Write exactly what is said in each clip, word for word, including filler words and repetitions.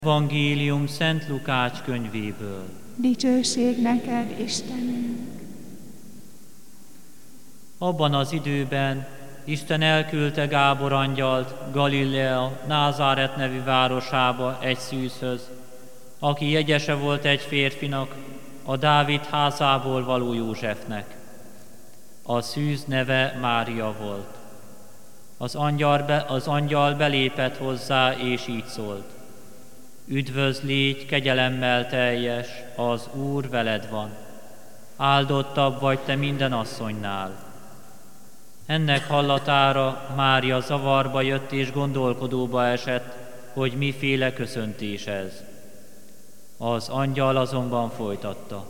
Evangélium Szent Lukács könyvéből. Dicsőség neked, Istenünk! Abban az időben Isten elküldte Gábor angyalt Galilea Názáret nevű városába egy szűzhöz, aki jegyese volt egy férfinak, a Dávid házából való Józsefnek. A szűz neve Mária volt. Az angyal, be, az angyal belépett hozzá, és így szólt: Üdvözl, légy kegyelemmel teljes, az Úr veled van. Áldottabb vagy te minden asszonynál. Ennek hallatára Mária zavarba jött és gondolkodóba esett, hogy miféle köszöntés ez. Az angyal azonban folytatta: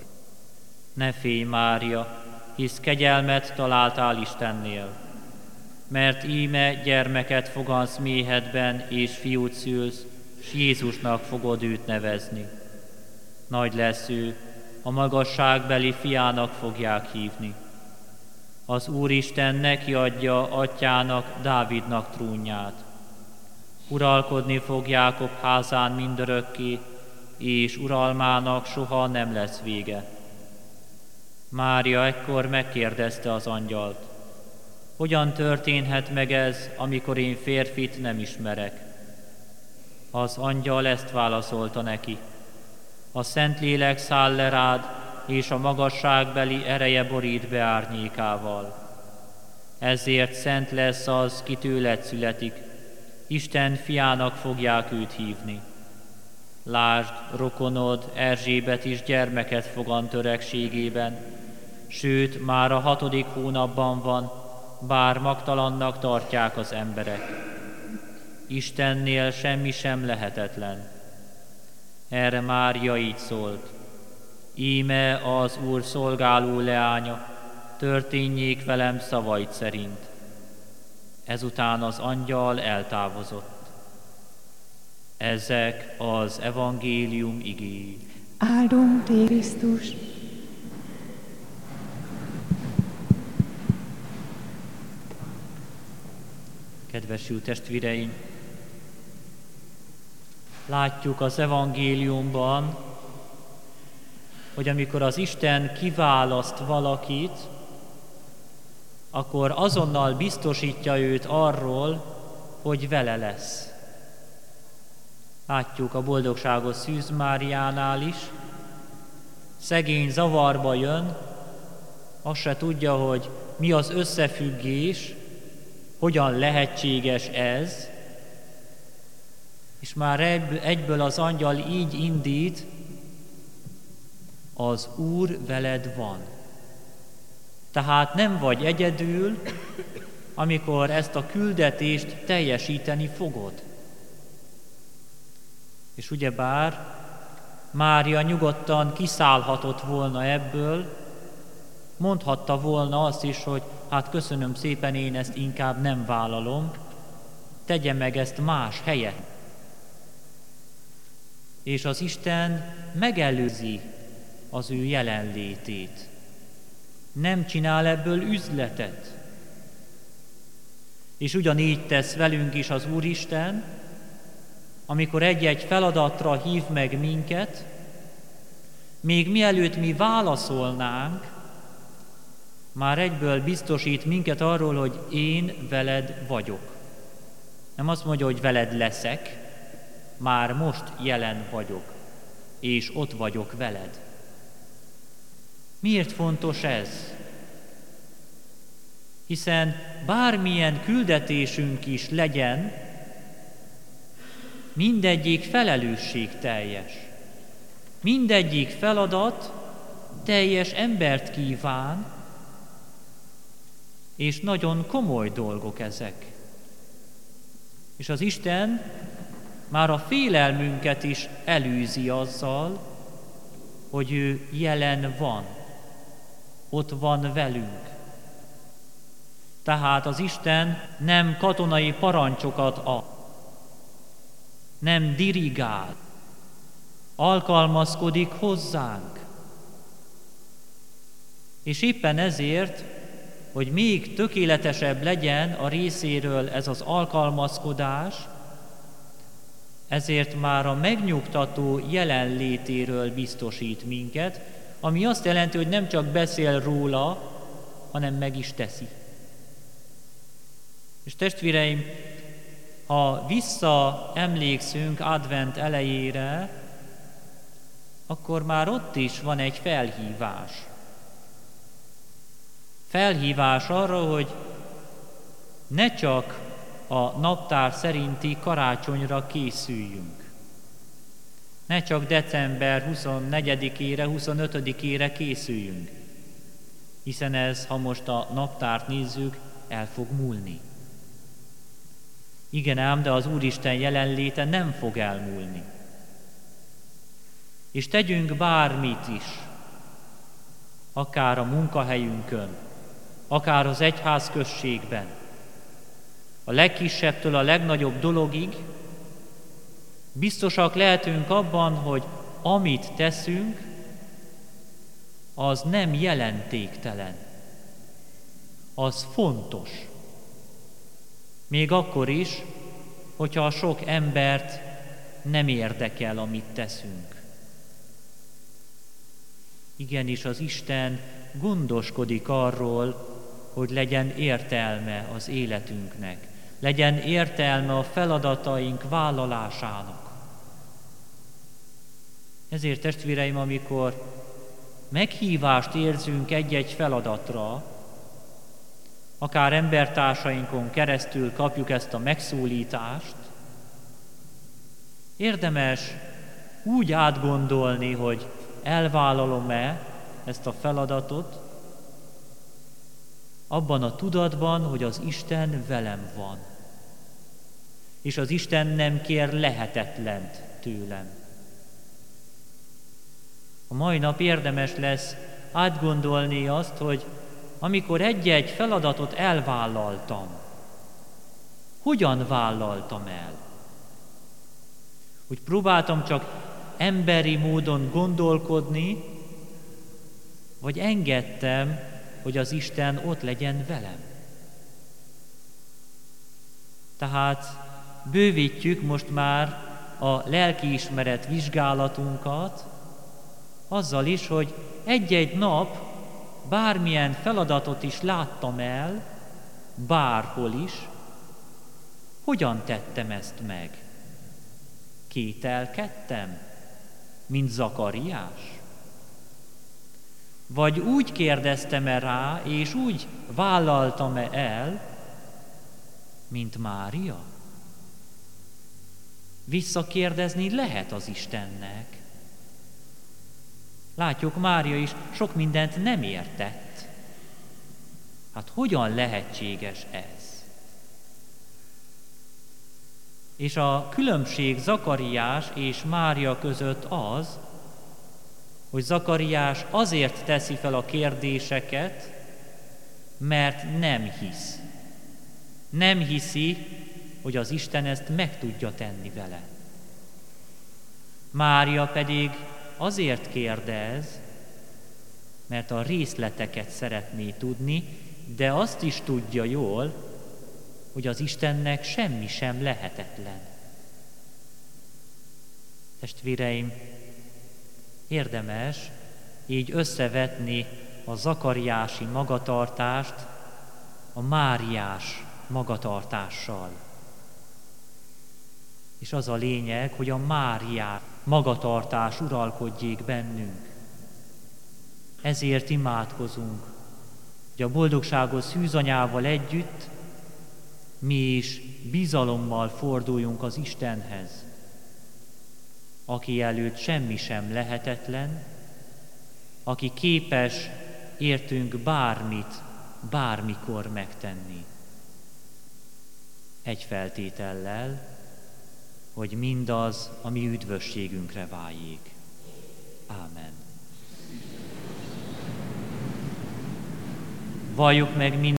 Ne félj, Mária, hisz kegyelmet találtál Istennél. Mert íme gyermeket fogansz méhedben, és fiút szülsz, s Jézusnak fogod őt nevezni. Nagy lesz ő, a magasságbeli fiának fogják hívni. Az Úristen neki adja atyának, Dávidnak trónját. Uralkodni fog Jákob házán mindörökké, és uralmának soha nem lesz vége. Mária ekkor megkérdezte az angyalt: Hogyan történhet meg ez, amikor én férfit nem ismerek? Az angyal ezt válaszolta neki: A Szentlélek száll le rád, és a magasságbeli ereje borít be árnyékával. Ezért szent lesz az, ki tőled születik, Isten fiának fogják őt hívni. Lásd, rokonod Erzsébet is gyermeket fogant öregségében, sőt, már a hatodik hónapban van, bár magtalannak tartják az emberek. Istennél semmi sem lehetetlen. Erre Mária így szólt: Íme az Úr szolgáló leánya, történjék velem szavaid szerint. Ezután az angyal eltávozott. Ezek az evangélium igéi. Áldunk té, Krisztus! Kedves jó testvéreim! Látjuk az evangéliumban, hogy amikor az Isten kiválaszt valakit, akkor azonnal biztosítja őt arról, hogy vele lesz. Látjuk a boldogságos Szűz Máriánál is. Szegény zavarba jön, azt se tudja, hogy mi az összefüggés, hogyan lehetséges ez, és már egyből az angyal így indít: az Úr veled van. Tehát nem vagy egyedül, amikor ezt a küldetést teljesíteni fogod. És ugyebár Mária nyugodtan kiszállhatott volna ebből, mondhatta volna azt is, hogy hát köszönöm szépen, én ezt inkább nem vállalom, tegye meg ezt más helyet. És az Isten megelőzi az ő jelenlétét. Nem csinál ebből üzletet. És ugyanígy tesz velünk is az Úristen, amikor egy-egy feladatra hív meg minket, még mielőtt mi válaszolnánk, már egyből biztosít minket arról, hogy én veled vagyok. Nem azt mondja, hogy veled leszek, már most jelen vagyok, és ott vagyok veled. Miért fontos ez? Hiszen bármilyen küldetésünk is legyen, mindegyik felelősségteljes. Mindegyik feladat teljes embert kíván, és nagyon komoly dolgok ezek. És az Isten már a félelmünket is elűzi azzal, hogy ő jelen van, ott van velünk. Tehát az Isten nem katonai parancsokat ad, nem dirigál, alkalmazkodik hozzánk. És éppen ezért, hogy még tökéletesebb legyen a részéről ez az alkalmazkodás, Ezért már a megnyugtató jelenlétéről biztosít minket, ami azt jelenti, hogy nem csak beszél róla, hanem meg is teszi. És testvéreim, ha visszaemlékszünk advent elejére, akkor már ott is van egy felhívás. Felhívás arra, hogy ne csak a naptár szerinti karácsonyra készüljünk. Ne csak december huszonnegyedikére, huszonötödikére készüljünk, hiszen ez, ha most a naptárt nézzük, el fog múlni. Igen ám, de az Úristen jelenléte nem fog elmúlni. És tegyünk bármit is, akár a munkahelyünkön, akár az egyházközségben, a legkisebbtől a legnagyobb dologig, biztosak lehetünk abban, hogy amit teszünk, az nem jelentéktelen, az fontos. Még akkor is, hogyha a sok embert nem érdekel, amit teszünk. Igenis, az Isten gondoskodik arról, hogy legyen értelme az életünknek, legyen értelme a feladataink vállalásának. Ezért, testvéreim, amikor meghívást érzünk egy-egy feladatra, akár embertársainkon keresztül kapjuk ezt a megszólítást, érdemes úgy átgondolni, hogy elvállalom-e ezt a feladatot, abban a tudatban, hogy az Isten velem van. És az Isten nem kér lehetetlent tőlem. A mai nap érdemes lesz átgondolni azt, hogy amikor egy-egy feladatot elvállaltam, hogyan vállaltam el? Hogy próbáltam csak emberi módon gondolkodni, vagy engedtem, hogy az Isten ott legyen velem. Tehát bővítjük most már a lelkiismeret vizsgálatunkat azzal is, hogy egy-egy nap bármilyen feladatot is láttam el, bárhol is, hogyan tettem ezt meg? Kételkedtem, mint Zakariás? Vagy úgy kérdeztem-e rá, és úgy vállaltam-e el, mint Mária? Visszakérdezni lehet az Istennek. Látjuk, Mária is sok mindent nem értett. Hát hogyan lehetséges ez? És a különbség Zakariás és Mária között az, hogy Zakariás azért teszi fel a kérdéseket, mert nem hisz. Nem hiszi, hogy az Isten ezt meg tudja tenni vele. Mária pedig azért kérdez, mert a részleteket szeretné tudni, de azt is tudja jól, hogy az Istennek semmi sem lehetetlen. Testvéreim, érdemes így összevetni a zakariási magatartást a máriás magatartással. És az a lényeg, hogy a máriás magatartás uralkodjék bennünk. Ezért imádkozunk, hogy a boldogságos szűzanyával együtt mi is bizalommal forduljunk az Istenhez, aki előtt semmi sem lehetetlen, aki képes értünk bármit, bármikor megtenni. Egy feltétellel, hogy mindaz a mi üdvösségünkre váljék. Ámen. Valljuk meg mind